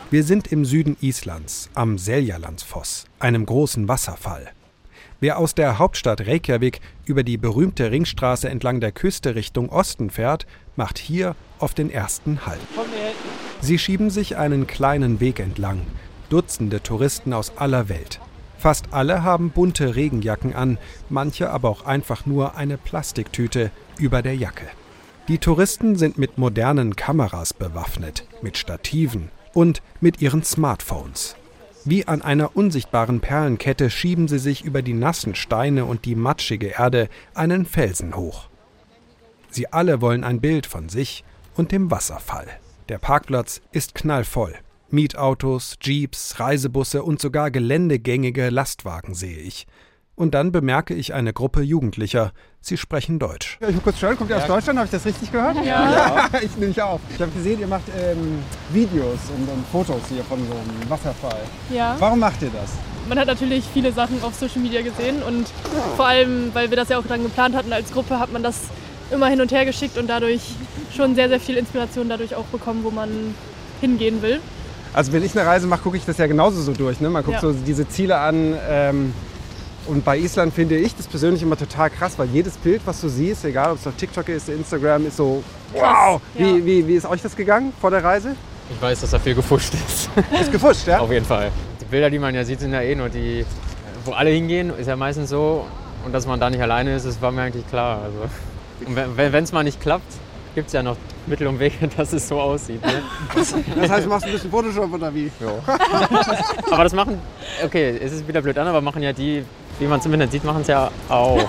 Wir sind im Süden Islands, am Seljalandsfoss, einem großen Wasserfall. Wer aus der Hauptstadt Reykjavik über die berühmte Ringstraße entlang der Küste Richtung Osten fährt, macht hier auf den ersten Halt. Sie schieben sich einen kleinen Weg entlang, Dutzende Touristen aus aller Welt. Fast alle haben bunte Regenjacken an, manche aber auch einfach nur eine Plastiktüte über der Jacke. Die Touristen sind mit modernen Kameras bewaffnet, mit Stativen und mit ihren Smartphones. Wie an einer unsichtbaren Perlenkette schieben sie sich über die nassen Steine und die matschige Erde einen Felsen hoch. Sie alle wollen ein Bild von sich und dem Wasserfall. Der Parkplatz ist knallvoll. Mietautos, Jeeps, Reisebusse und sogar geländegängige Lastwagen sehe ich. Und dann bemerke ich eine Gruppe Jugendlicher. Sie sprechen Deutsch. Ich will kurz schauen, kommt ihr aus Deutschland? Habe ich das richtig gehört? Ja. Ich nehme mich auf. Ich habe gesehen, ihr macht Videos und Fotos hier von so einem Wasserfall. Ja. Warum macht ihr das? Man hat natürlich viele Sachen auf Social Media gesehen und vor allem, weil wir das ja auch dann geplant hatten als Gruppe, hat man das immer hin und her geschickt und dadurch schon sehr, sehr viel Inspiration dadurch auch bekommen, wo man hingehen will. Also wenn ich eine Reise mache, gucke ich das ja genauso so durch. Ne? Man guckt so diese Ziele an. Und bei Island finde ich das persönlich immer total krass, weil jedes Bild, was du siehst, egal ob es auf TikTok ist, Instagram, ist so, wow! Ja. Wie ist euch das gegangen vor der Reise? Ich weiß, dass da viel gefuscht ist. Ist gefuscht, ja? Auf jeden Fall. Die Bilder, die man ja sieht, sind ja nur die, wo alle hingehen, ist ja meistens so. Und dass man da nicht alleine ist, das war mir eigentlich klar. Also. Und wenn es mal nicht klappt, gibt es ja noch Mittel und Wege, dass es so aussieht. Ne? Das heißt, du machst ein bisschen Photoshop oder wie? Ja. Aber das machen, okay, es ist wieder blöd an, aber machen ja die, wie man es im Internet sieht, machen es ja auch.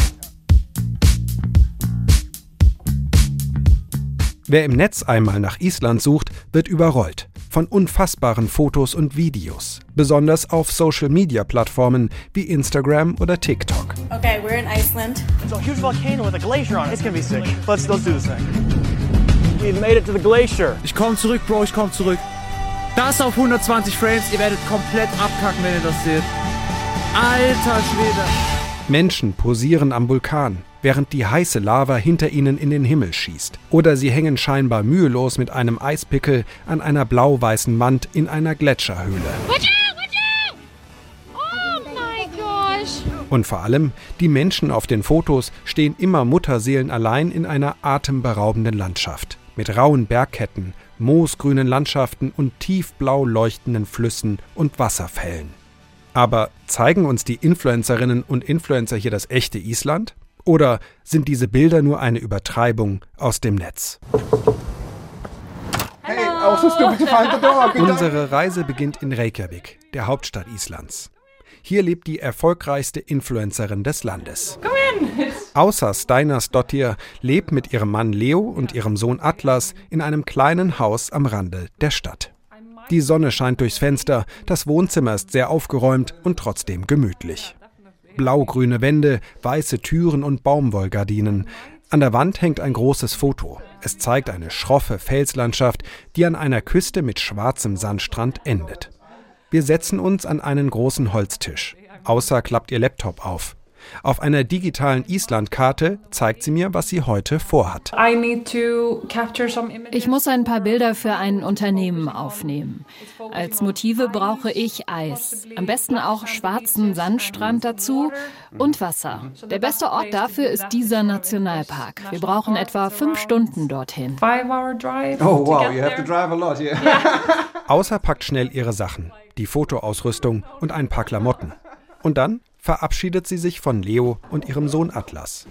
Wer im Netz einmal nach Island sucht, wird überrollt. Von unfassbaren Fotos und Videos. Besonders auf Social-Media-Plattformen wie Instagram oder TikTok. Okay, we're in Iceland. It's a huge volcano with a glacier on it. It's gonna be sick. Let's do this thing. We've made it to the glacier. Ich komm zurück, Bro, ich komm zurück. Das auf 120 Frames, ihr werdet komplett abkacken, wenn ihr das seht. Alter Schwede. Menschen posieren am Vulkan, während die heiße Lava hinter ihnen in den Himmel schießt. Oder sie hängen scheinbar mühelos mit einem Eispickel an einer blau-weißen Wand in einer Gletscherhöhle. Und vor allem, die Menschen auf den Fotos stehen immer mutterseelenallein in einer atemberaubenden Landschaft. Mit rauen Bergketten, moosgrünen Landschaften und tiefblau leuchtenden Flüssen und Wasserfällen. Aber zeigen uns die Influencerinnen und Influencer hier das echte Island? Oder sind diese Bilder nur eine Übertreibung aus dem Netz? Hey, also stupid to find the dog. Unsere Reise beginnt in Reykjavik, der Hauptstadt Islands. Hier lebt die erfolgreichste Influencerin des Landes. Ása Steinarsdóttir lebt mit ihrem Mann Leo und ihrem Sohn Atlas in einem kleinen Haus am Rande der Stadt. Die Sonne scheint durchs Fenster, das Wohnzimmer ist sehr aufgeräumt und trotzdem gemütlich. Blaugrüne Wände, weiße Türen und Baumwollgardinen. An der Wand hängt ein großes Foto. Es zeigt eine schroffe Felslandschaft, die an einer Küste mit schwarzem Sandstrand endet. Wir setzen uns an einen großen Holztisch. Ása klappt ihr Laptop auf. Auf einer digitalen Islandkarte zeigt sie mir, was sie heute vorhat. Ich muss ein paar Bilder für ein Unternehmen aufnehmen. Als Motive brauche ich Eis. Am besten auch schwarzen Sandstrand dazu und Wasser. Der beste Ort dafür ist dieser Nationalpark. Wir brauchen etwa 5 Stunden dorthin. Oh wow, you have to drive a lot, yeah. Ása packt schnell ihre Sachen, die Fotoausrüstung und ein paar Klamotten. Und dann verabschiedet sie sich von Leo und ihrem Sohn Atlas.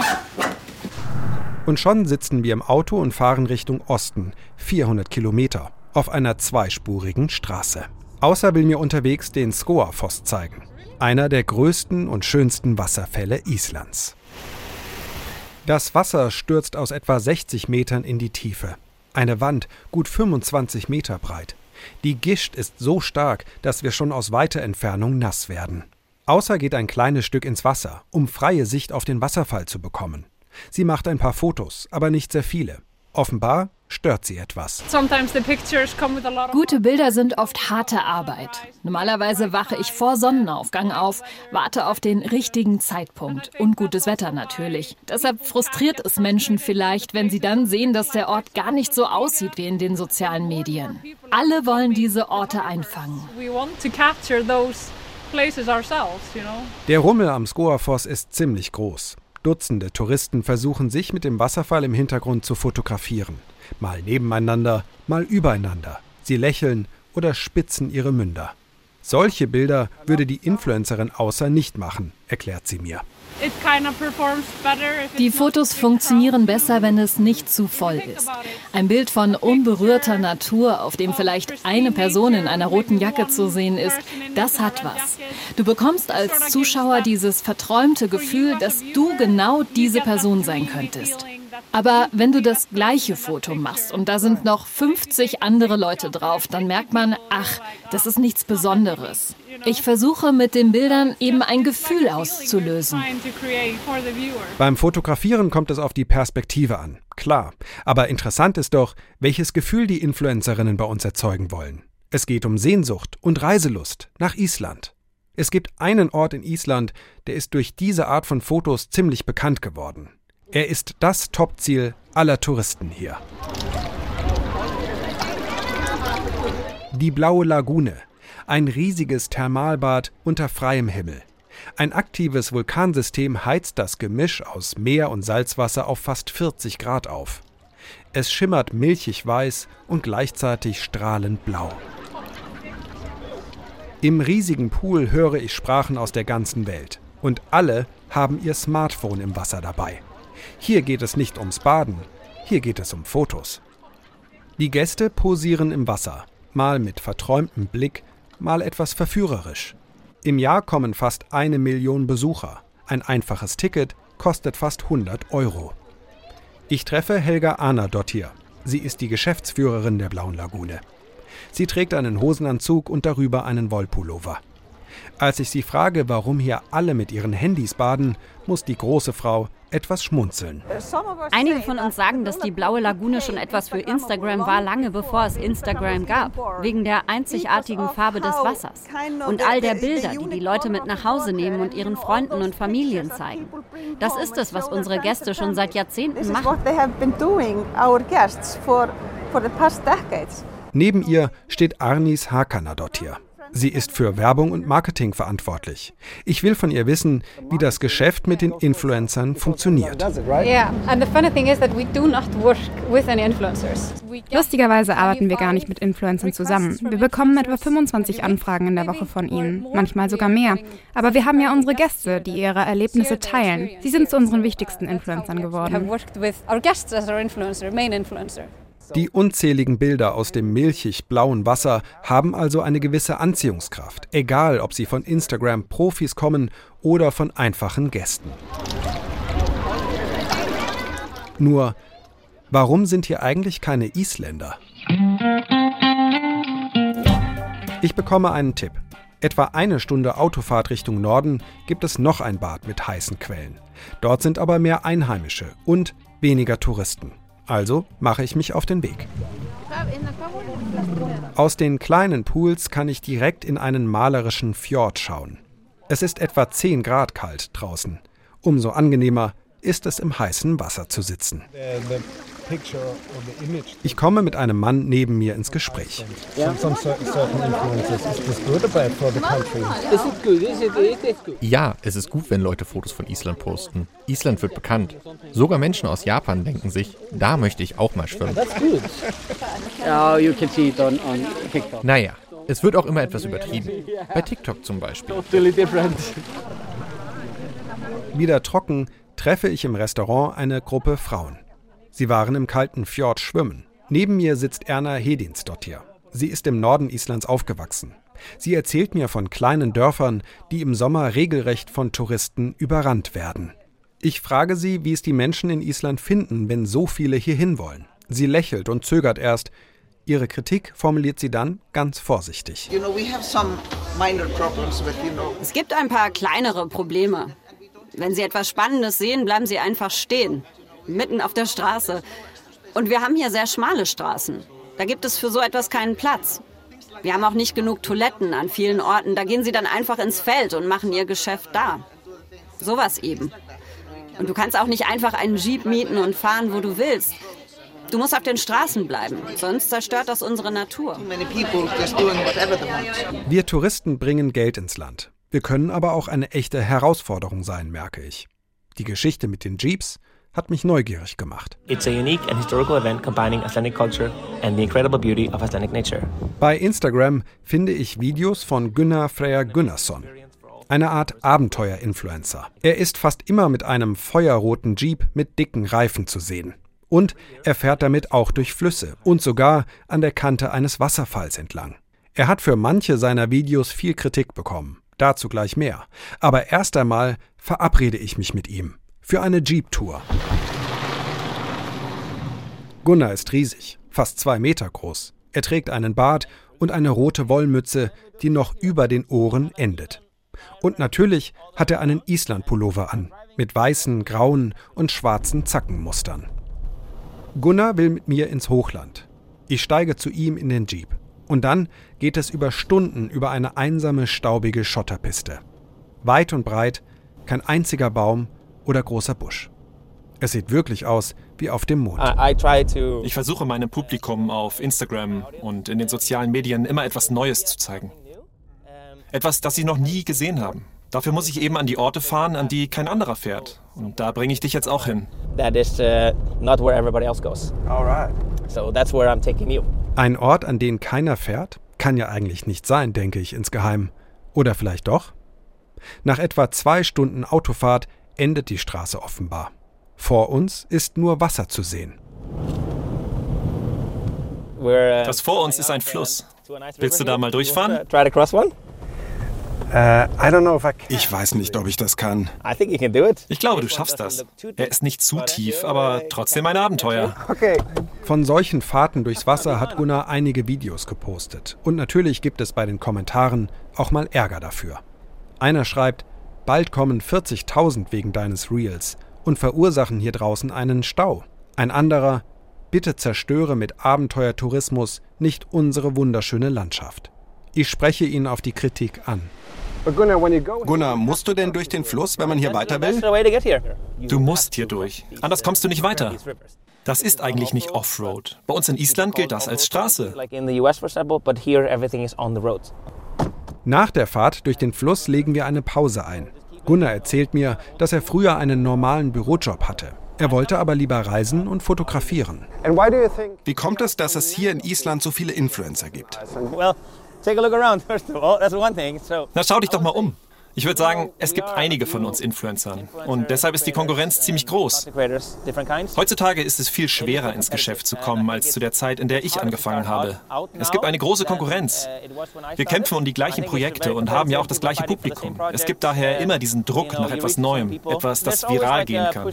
Und schon sitzen wir im Auto und fahren Richtung Osten, 400 Kilometer, auf einer zweispurigen Straße. Ása will mir unterwegs den Skógafoss zeigen, einer der größten und schönsten Wasserfälle Islands. Das Wasser stürzt aus etwa 60 Metern in die Tiefe. Eine Wand, gut 25 Meter breit. Die Gischt ist so stark, dass wir schon aus weiter Entfernung nass werden. Ása geht ein kleines Stück ins Wasser, um freie Sicht auf den Wasserfall zu bekommen. Sie macht ein paar Fotos, aber nicht sehr viele. Offenbar stört sie etwas. Gute Bilder sind oft harte Arbeit. Normalerweise wache ich vor Sonnenaufgang auf, warte auf den richtigen Zeitpunkt und gutes Wetter natürlich. Deshalb frustriert es Menschen vielleicht, wenn sie dann sehen, dass der Ort gar nicht so aussieht wie in den sozialen Medien. Alle wollen diese Orte einfangen. Der Rummel am Skogafoss ist ziemlich groß. Dutzende Touristen versuchen sich mit dem Wasserfall im Hintergrund zu fotografieren. Mal nebeneinander, mal übereinander. Sie lächeln oder spitzen ihre Münder. Solche Bilder würde die Influencerin außer nicht machen, erklärt sie mir. Die Fotos funktionieren besser, wenn es nicht zu voll ist. Ein Bild von unberührter Natur, auf dem vielleicht eine Person in einer roten Jacke zu sehen ist, das hat was. Du bekommst als Zuschauer dieses verträumte Gefühl, dass du genau diese Person sein könntest. Aber wenn du das gleiche Foto machst und da sind noch 50 andere Leute drauf, dann merkt man, ach, das ist nichts Besonderes. Ich versuche mit den Bildern eben ein Gefühl auszulösen. Beim Fotografieren kommt es auf die Perspektive an, klar. Aber interessant ist doch, welches Gefühl die Influencerinnen bei uns erzeugen wollen. Es geht um Sehnsucht und Reiselust nach Island. Es gibt einen Ort in Island, der ist durch diese Art von Fotos ziemlich bekannt geworden. Er ist das Topziel aller Touristen hier. Die Blaue Lagune. Ein riesiges Thermalbad unter freiem Himmel. Ein aktives Vulkansystem heizt das Gemisch aus Meer- und Salzwasser auf fast 40 Grad auf. Es schimmert milchig weiß und gleichzeitig strahlend blau. Im riesigen Pool höre ich Sprachen aus der ganzen Welt. Und alle haben ihr Smartphone im Wasser dabei. Hier geht es nicht ums Baden, hier geht es um Fotos. Die Gäste posieren im Wasser, mal mit verträumtem Blick, mal etwas verführerisch. Im Jahr kommen fast 1 Million Besucher. Ein einfaches Ticket kostet fast 100 €. Ich treffe Helga Arnardóttir. Sie ist die Geschäftsführerin der Blauen Lagune. Sie trägt einen Hosenanzug und darüber einen Wollpullover. Als ich sie frage, warum hier alle mit ihren Handys baden, muss die große Frau etwas schmunzeln. Einige von uns sagen, dass die Blaue Lagune schon etwas für Instagram war, lange bevor es Instagram gab, wegen der einzigartigen Farbe des Wassers und all der Bilder, die die Leute mit nach Hause nehmen und ihren Freunden und Familien zeigen. Das ist es, was unsere Gäste schon seit Jahrzehnten machen. Neben ihr steht Arnis Hakanadottir. Sie ist für Werbung und Marketing verantwortlich. Ich will von ihr wissen, wie das Geschäft mit den Influencern funktioniert. Lustigerweise arbeiten wir gar nicht mit Influencern zusammen. Wir bekommen etwa 25 Anfragen in der Woche von ihnen, manchmal sogar mehr. Aber wir haben ja unsere Gäste, die ihre Erlebnisse teilen. Sie sind zu unseren wichtigsten Influencern geworden. Die unzähligen Bilder aus dem milchig-blauen Wasser haben also eine gewisse Anziehungskraft, egal ob sie von Instagram-Profis kommen oder von einfachen Gästen. Nur, warum sind hier eigentlich keine Isländer? Ich bekomme einen Tipp. Etwa 1 Stunde Autofahrt Richtung Norden gibt es noch ein Bad mit heißen Quellen. Dort sind aber mehr Einheimische und weniger Touristen. Also mache ich mich auf den Weg. Aus den kleinen Pools kann ich direkt in einen malerischen Fjord schauen. Es ist etwa 10 Grad kalt draußen. Umso angenehmer ist es, im heißen Wasser zu sitzen. Ich komme mit einem Mann neben mir ins Gespräch. Ja, es ist gut, wenn Leute Fotos von Island posten. Island wird bekannt. Sogar Menschen aus Japan denken sich, da möchte ich auch mal schwimmen. Naja, es wird auch immer etwas übertrieben. Bei TikTok zum Beispiel. Wieder trocken treffe ich im Restaurant eine Gruppe Frauen. Sie waren im kalten Fjord schwimmen. Neben mir sitzt Erna Hedinsdottir. Sie ist im Norden Islands aufgewachsen. Sie erzählt mir von kleinen Dörfern, die im Sommer regelrecht von Touristen überrannt werden. Ich frage sie, wie es die Menschen in Island finden, wenn so viele hierhin wollen. Sie lächelt und zögert erst. Ihre Kritik formuliert sie dann ganz vorsichtig. Es gibt ein paar kleinere Probleme. Wenn Sie etwas Spannendes sehen, bleiben Sie einfach stehen. Mitten auf der Straße. Und wir haben hier sehr schmale Straßen. Da gibt es für so etwas keinen Platz. Wir haben auch nicht genug Toiletten an vielen Orten. Da gehen sie dann einfach ins Feld und machen ihr Geschäft da. Sowas eben. Und du kannst auch nicht einfach einen Jeep mieten und fahren, wo du willst. Du musst auf den Straßen bleiben, sonst zerstört das unsere Natur. Wir Touristen bringen Geld ins Land. Wir können aber auch eine echte Herausforderung sein, merke ich. Die Geschichte mit den Jeeps hat mich neugierig gemacht. It's a unique and historical event combining Icelandic culture and the incredible beauty of Icelandic nature. Bei Instagram finde ich Videos von Gunnar Freyr Gunnarsson, eine Art Abenteuer-Influencer. Er ist fast immer mit einem feuerroten Jeep mit dicken Reifen zu sehen. Und er fährt damit auch durch Flüsse und sogar an der Kante eines Wasserfalls entlang. Er hat für manche seiner Videos viel Kritik bekommen. Dazu gleich mehr. Aber erst einmal verabrede ich mich mit ihm für eine Jeep-Tour. Gunnar ist riesig, fast 2 Meter groß. Er trägt einen Bart und eine rote Wollmütze, die noch über den Ohren endet. Und natürlich hat er einen Island-Pullover an, mit weißen, grauen und schwarzen Zackenmustern. Gunnar will mit mir ins Hochland. Ich steige zu ihm in den Jeep. Und dann geht es über Stunden über eine einsame, staubige Schotterpiste. Weit und breit, kein einziger Baum oder großer Busch. Es sieht wirklich aus wie auf dem Mond. Ich versuche meinem Publikum auf Instagram und in den sozialen Medien immer etwas Neues zu zeigen. Etwas, das sie noch nie gesehen haben. Dafür muss ich eben an die Orte fahren, an die kein anderer fährt. Und da bringe ich dich jetzt auch hin. That is not where everybody else goes. All right. So that's where I'm taking you. Ein Ort, an den keiner fährt, kann ja eigentlich nicht sein, denke ich insgeheim. Oder vielleicht doch? Nach etwa 2 Stunden Autofahrt endet die Straße offenbar. Vor uns ist nur Wasser zu sehen. Das vor uns ist ein Fluss. Willst du da mal durchfahren? Ich weiß nicht, ob ich das kann. Ich glaube, du schaffst das. Er ist nicht zu tief, aber trotzdem ein Abenteuer. Okay. Von solchen Fahrten durchs Wasser hat Gunnar einige Videos gepostet. Und natürlich gibt es bei den Kommentaren auch mal Ärger dafür. Einer schreibt, bald kommen 40.000 wegen deines Reels und verursachen hier draußen einen Stau. Ein anderer, bitte zerstöre mit Abenteuertourismus nicht unsere wunderschöne Landschaft. Ich spreche ihn auf die Kritik an. Gunnar, musst du denn durch den Fluss, wenn man hier weiter will? Du musst hier durch, anders kommst du nicht weiter. Das ist eigentlich nicht Offroad. Bei uns in Island gilt das als Straße. Nach der Fahrt durch den Fluss legen wir eine Pause ein. Gunnar erzählt mir, dass er früher einen normalen Bürojob hatte. Er wollte aber lieber reisen und fotografieren. Wie kommt es, dass es hier in Island so viele Influencer gibt? Na, schau dich doch mal um. Ich würde sagen, es gibt einige von uns Influencern. Und deshalb ist die Konkurrenz ziemlich groß. Heutzutage ist es viel schwerer, ins Geschäft zu kommen, als zu der Zeit, in der ich angefangen habe. Es gibt eine große Konkurrenz. Wir kämpfen um die gleichen Projekte und haben ja auch das gleiche Publikum. Es gibt daher immer diesen Druck nach etwas Neuem, etwas, das viral gehen kann.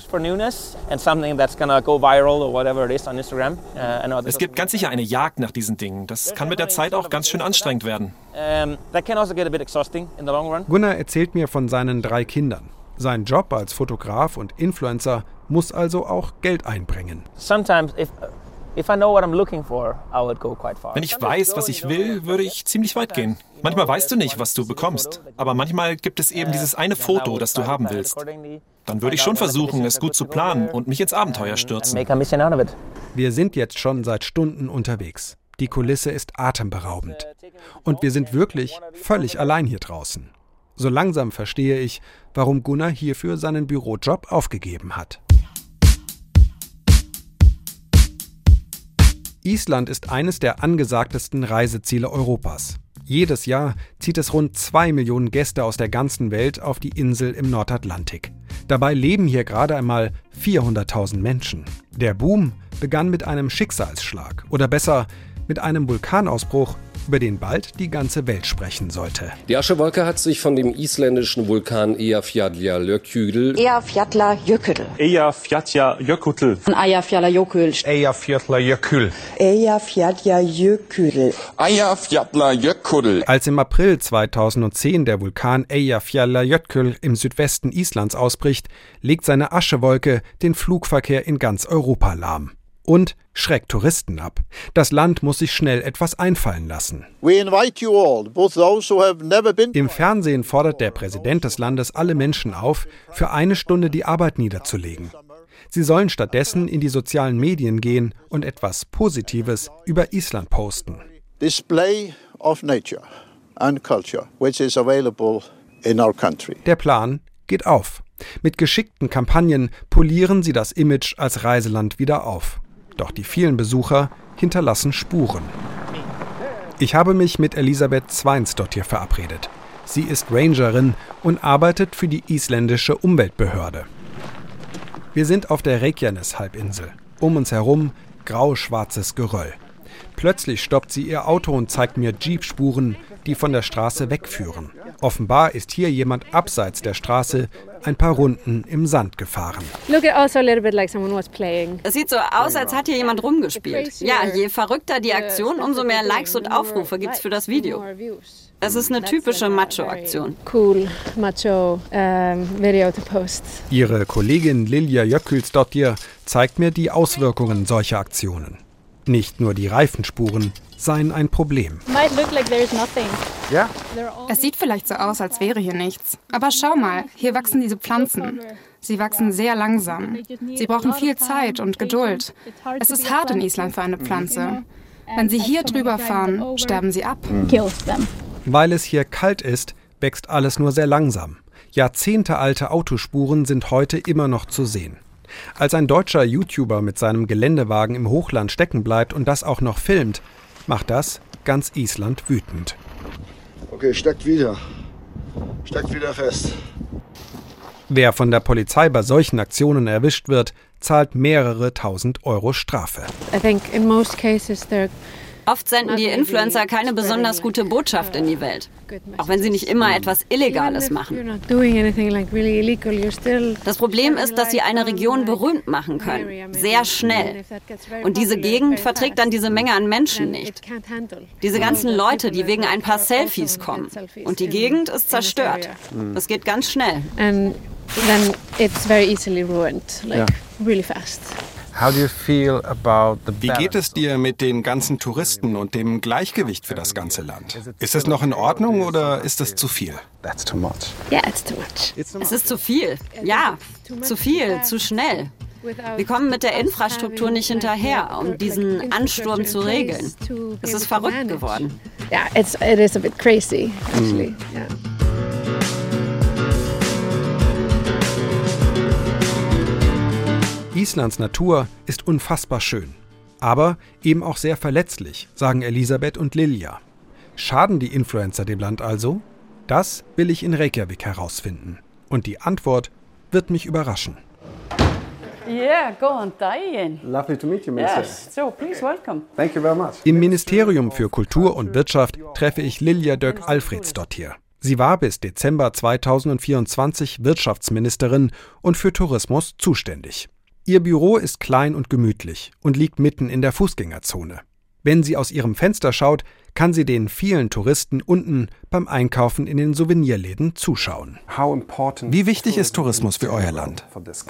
Es gibt ganz sicher eine Jagd nach diesen Dingen. Das kann mit der Zeit auch ganz schön anstrengend werden. Gunnar erzählt mir von seinen 3 Kindern. Sein Job als Fotograf und Influencer muss also auch Geld einbringen. Wenn ich weiß, was ich will, würde ich ziemlich weit gehen. Manchmal weißt du nicht, was du bekommst. Aber manchmal gibt es eben dieses eine Foto, das du haben willst. Dann würde ich schon versuchen, es gut zu planen und mich ins Abenteuer stürzen. Wir sind jetzt schon seit Stunden unterwegs. Die Kulisse ist atemberaubend. Und wir sind wirklich völlig allein hier draußen. So langsam verstehe ich, warum Gunnar hierfür seinen Bürojob aufgegeben hat. Island ist eines der angesagtesten Reiseziele Europas. Jedes Jahr zieht es rund 2 Millionen Gäste aus der ganzen Welt auf die Insel im Nordatlantik. Dabei leben hier gerade einmal 400.000 Menschen. Der Boom begann mit einem Schicksalsschlag, oder besser mit einem Vulkanausbruch, über den bald die ganze Welt sprechen sollte. Die Aschewolke hat sich von dem isländischen Vulkan Eyjafjallajökull Als im April 2010 der Vulkan Eyjafjallajökull im Südwesten Islands ausbricht, legt seine Aschewolke den Flugverkehr in ganz Europa lahm. Und schreckt Touristen ab. Das Land muss sich schnell etwas einfallen lassen. Im Fernsehen fordert der Präsident des Landes alle Menschen auf, für 1 Stunde die Arbeit niederzulegen. Sie sollen stattdessen in die sozialen Medien gehen und etwas Positives über Island posten. Display of nature and culture, which is available in our country. Der Plan geht auf. Mit geschickten Kampagnen polieren sie das Image als Reiseland wieder auf. Doch die vielen Besucher hinterlassen Spuren. Ich habe mich mit Elisabeth Sveinsdottir verabredet. Sie ist Rangerin und arbeitet für die isländische Umweltbehörde. Wir sind auf der Reykjanes-Halbinsel. Um uns herum grau-schwarzes Geröll. Plötzlich stoppt sie ihr Auto und zeigt mir Jeep-Spuren, die von der Straße wegführen. Offenbar ist hier jemand abseits der Straße ein paar Runden im Sand gefahren. Es sieht so aus, als hat hier jemand rumgespielt. Ja, je verrückter die Aktion, umso mehr Likes und Aufrufe gibt's für das Video. Es ist eine typische Macho-Aktion. Cool Macho-Video to post. Ihre Kollegin Lilja Jökulsdottir zeigt mir die Auswirkungen solcher Aktionen. Nicht nur die Reifenspuren seien ein Problem. Ja. Es sieht vielleicht so aus, als wäre hier nichts. Aber schau mal, hier wachsen diese Pflanzen. Sie wachsen sehr langsam. Sie brauchen viel Zeit und Geduld. Es ist hart in Island für eine Pflanze. Wenn sie hier drüber fahren, sterben sie ab. Weil es hier kalt ist, wächst alles nur sehr langsam. Jahrzehntealte Autospuren sind heute immer noch zu sehen. Als ein deutscher YouTuber mit seinem Geländewagen im Hochland stecken bleibt und das auch noch filmt, macht das ganz Island wütend. Okay, steckt wieder. Steckt wieder fest. Wer von der Polizei bei solchen Aktionen erwischt wird, zahlt mehrere tausend Euro Strafe. I think in most cases they're Oft senden die Influencer keine besonders gute Botschaft in die Welt. Auch wenn sie nicht immer etwas Illegales machen. Das Problem ist, dass sie eine Region berühmt machen können. Sehr schnell. Und diese Gegend verträgt dann diese Menge an Menschen nicht. Diese ganzen Leute, die wegen ein paar Selfies kommen. Und die Gegend ist zerstört. Das geht ganz schnell. And then it's very easily ruined, really fast. Wie geht es dir mit den ganzen Touristen und dem Gleichgewicht für das ganze Land? Ist es noch in Ordnung oder ist es zu viel? Yeah, it's too much. Es ist zu viel. Ja, zu viel, zu schnell. Wir kommen mit der Infrastruktur nicht hinterher, um diesen Ansturm zu regeln. Es ist verrückt geworden. Yeah, it is a bit crazy, actually. Yeah. Islands Natur ist unfassbar schön, aber eben auch sehr verletzlich, sagen Elisabeth und Lilja. Schaden die Influencer dem Land also? Das will ich in Reykjavik herausfinden. Und die Antwort wird mich überraschen. Yeah, góðan daginn. Lovely to meet you, Minister. Yes, so please welcome. Thank you very much. Im Ministerium für Kultur und Wirtschaft treffe ich Lilja Dögg Alfredsdottir. Sie war bis Dezember 2024 Wirtschaftsministerin und für Tourismus zuständig. Ihr Büro ist klein und gemütlich und liegt mitten in der Fußgängerzone. Wenn sie aus ihrem Fenster schaut, kann sie den vielen Touristen unten beim Einkaufen in den Souvenirläden zuschauen. Wie wichtig ist Tourismus für euer Land?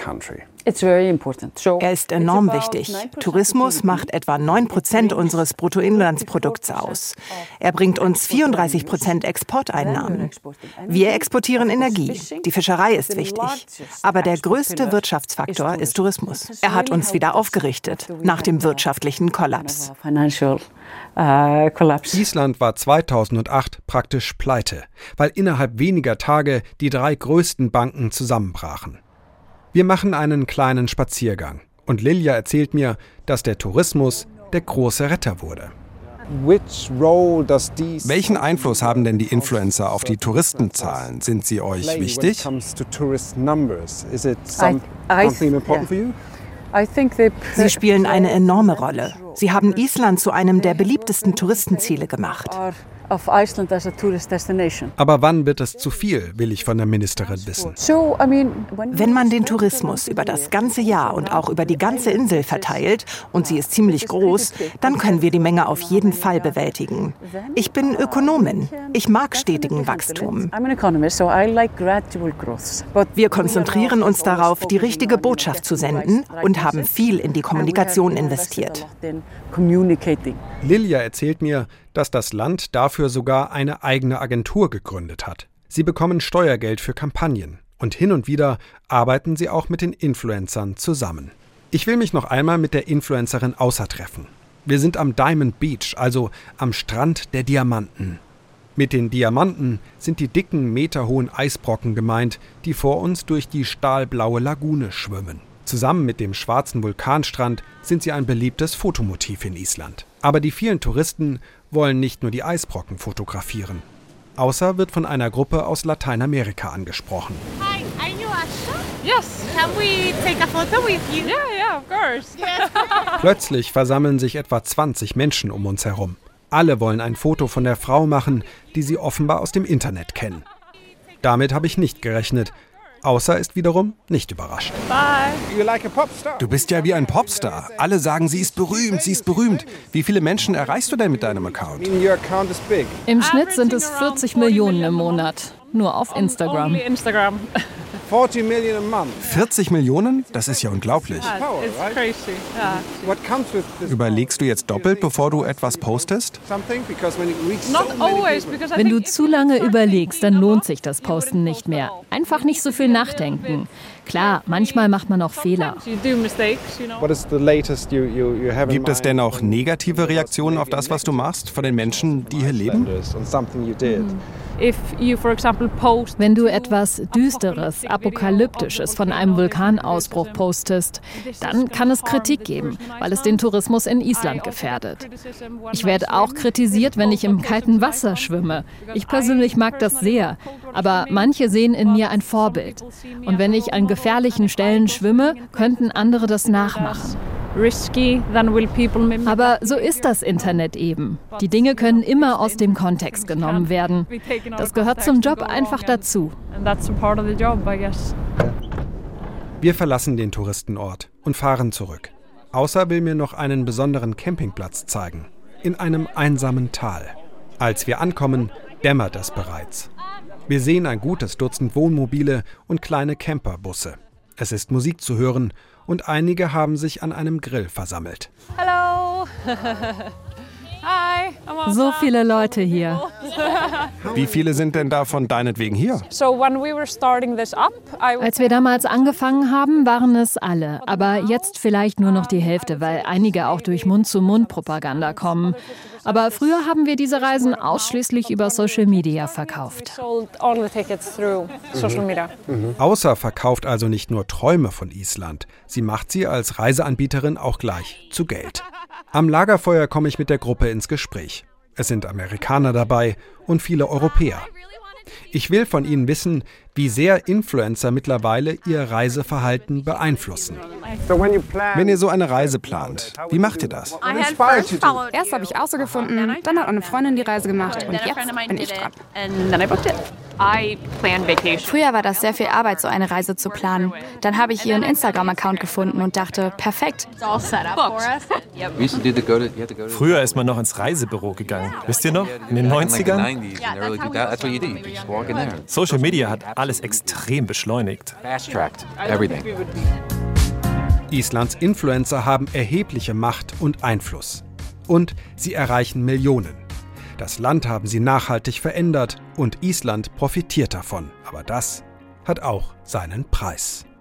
Er ist enorm wichtig. Tourismus macht etwa 9% unseres Bruttoinlandsprodukts aus. Er bringt uns 34% Exporteinnahmen. Wir exportieren Energie. Die Fischerei ist wichtig. Aber der größte Wirtschaftsfaktor ist Tourismus. Er hat uns wieder aufgerichtet nach dem wirtschaftlichen Kollaps. Island war 2008 praktisch pleite, weil innerhalb weniger Tage die 3 größten Banken zusammenbrachen. Wir machen einen kleinen Spaziergang und Lilja erzählt mir, dass der Tourismus der große Retter wurde. Welchen Einfluss haben denn die Influencer auf die Touristenzahlen? Sind sie euch wichtig? Sie spielen eine enorme Rolle. Sie haben Island zu einem der beliebtesten Touristenziele gemacht. of Iceland as a tourist destination. Aber wann wird es zu viel, will ich von der Ministerin wissen. Wenn man den Tourismus über das ganze Jahr und auch über die ganze Insel verteilt, und sie ist ziemlich groß, dann können wir die Menge auf jeden Fall bewältigen. Ich bin Ökonomin. Ich mag stetigen Wachstum. Wir konzentrieren uns darauf, die richtige Botschaft zu senden und haben viel in die Kommunikation investiert. Lilja erzählt mir, dass das Land dafür sogar eine eigene Agentur gegründet hat. Sie bekommen Steuergeld für Kampagnen und hin und wieder arbeiten sie auch mit den Influencern zusammen. Ich will mich noch einmal mit der Influencerin Außer treffen. Wir sind am Diamond Beach, also am Strand der Diamanten. Mit den Diamanten sind die dicken, meterhohen Eisbrocken gemeint, die vor uns durch die stahlblaue Lagune schwimmen. Zusammen mit dem schwarzen Vulkanstrand sind sie ein beliebtes Fotomotiv in Island. Aber die vielen Touristen wollen nicht nur die Eisbrocken fotografieren. Außer wird von einer Gruppe aus Lateinamerika angesprochen. Hi, are you Asha? Yes. Can we take a photo with you? Yeah, of course. Plötzlich versammeln sich etwa 20 Menschen um uns herum. Alle wollen ein Foto von der Frau machen, die sie offenbar aus dem Internet kennen. Damit habe ich nicht gerechnet. Außer ist wiederum nicht überrascht. Du bist ja wie ein Popstar. Alle sagen, sie ist berühmt, sie ist berühmt. Wie viele Menschen erreichst du denn mit deinem Account? Im Schnitt sind es 40 Millionen im Monat. Nur auf Instagram. 40 Millionen? Das ist ja unglaublich. Überlegst du jetzt doppelt, bevor du etwas postest? Wenn du zu lange überlegst, dann lohnt sich das Posten nicht mehr. Einfach nicht so viel nachdenken. Klar, manchmal macht man auch Fehler. Gibt es denn auch negative Reaktionen auf das, was du machst, von den Menschen, die hier leben? Wenn du etwas Düsteres, Apokalyptisches von einem Vulkanausbruch postest, dann kann es Kritik geben, weil es den Tourismus in Island gefährdet. Ich werde auch kritisiert, wenn ich im kalten Wasser schwimme. Ich persönlich mag das sehr, aber manche sehen in mir ein Vorbild. Und wenn ich an gefährlichen Stellen schwimme, könnten andere das nachmachen. Aber so ist das Internet eben. Die Dinge können immer aus dem Kontext genommen werden. Das gehört zum Job einfach dazu. Wir verlassen den Touristenort und fahren zurück. Außer will mir noch einen besonderen Campingplatz zeigen. In einem einsamen Tal. Als wir ankommen, dämmert es bereits. Wir sehen ein gutes Dutzend Wohnmobile und kleine Camperbusse. Es ist Musik zu hören und einige haben sich an einem Grill versammelt. Hello. Hi. So viele Leute hier. Wie viele sind denn davon deinetwegen hier? Als wir damals angefangen haben, waren es alle. Aber jetzt vielleicht nur noch die Hälfte, weil einige auch durch Mund-zu-Mund-Propaganda kommen. Aber früher haben wir diese Reisen ausschließlich über Social Media verkauft. Außer verkauft also nicht nur Träume von Island. Sie macht sie als Reiseanbieterin auch gleich zu Geld. Am Lagerfeuer komme ich mit der Gruppe ins Gespräch. Es sind Amerikaner dabei und viele Europäer. Ich will von ihnen wissen, wie sehr Influencer mittlerweile ihr Reiseverhalten beeinflussen. Wenn ihr so eine Reise plant, wie macht ihr das? Erst habe ich Außer gefunden, dann hat eine Freundin die Reise gemacht und jetzt bin ich dran. Früher war das sehr viel Arbeit, so eine Reise zu planen. Dann habe ich ihren Instagram-Account gefunden und dachte, perfekt. Früher ist man noch ins Reisebüro gegangen. Wisst ihr noch? In den 90ern? Social Media hat alles extrem beschleunigt. Islands Influencer haben erhebliche Macht und Einfluss. Und sie erreichen Millionen. Das Land haben sie nachhaltig verändert und Island profitiert davon. Aber das hat auch seinen Preis.